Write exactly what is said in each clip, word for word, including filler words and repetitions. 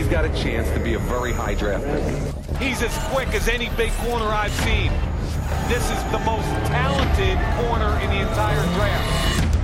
he's got a chance to be a very high draft pick. He's as quick as any big corner I've seen. This is the most talented corner in the entire draft.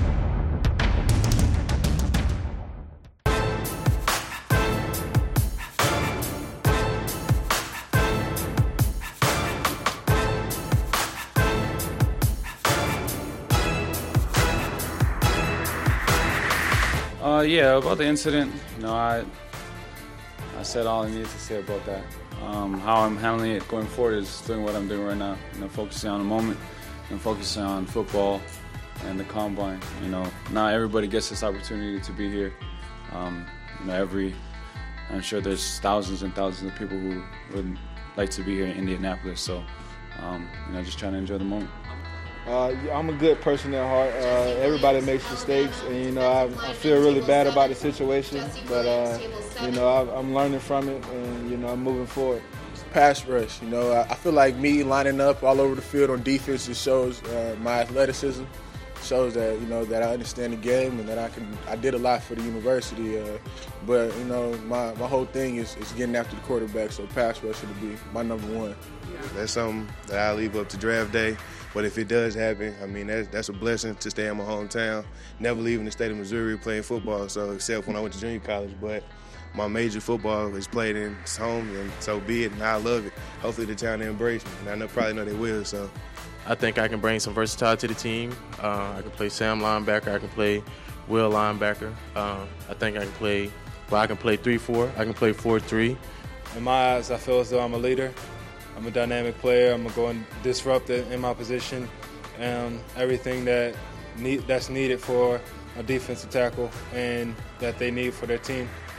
Uh, yeah, about the incident, you know, I I said all I needed to say about that. Um, how I'm handling it going forward is doing what I'm doing right now. You know, focusing on the moment and focusing on football and the combine. You know, not everybody gets this opportunity to be here. Um, you know, every I'm sure there's thousands and thousands of people who would like to be here in Indianapolis. So, um, you know, just trying to enjoy the moment. Uh, I'm a good person at heart. Uh, everybody makes mistakes, and you know I, I feel really bad about the situation. But uh, you know I, I'm learning from it, and you know I'm moving forward. Pass rush. You know I, I feel like me lining up all over the field on defense just shows uh, my athleticism, shows that you know that I understand the game and that I can. I did a lot for the university, uh, but you know my, my whole thing is, is getting after the quarterback. So pass rush will be my number one. That's something that I leave up to draft day. But if it does happen, I mean, that's, that's a blessing to stay in my hometown. Never leaving the state of Missouri playing football, so except when I went to junior college. But my major football is played in home, and so be it, and I love it. Hopefully the town will embrace me, and I know, probably know they will. So, I think I can bring some versatility to the team. Uh, I can play Sam linebacker. I can play Will linebacker. Uh, I think I can play, well, I can play three four. I can play four three. In my eyes, I feel as though I'm a leader. I'm a dynamic player. I'm going to go and disrupt it in my position. Um, everything that need, that's needed for a defensive tackle and that they need for their team.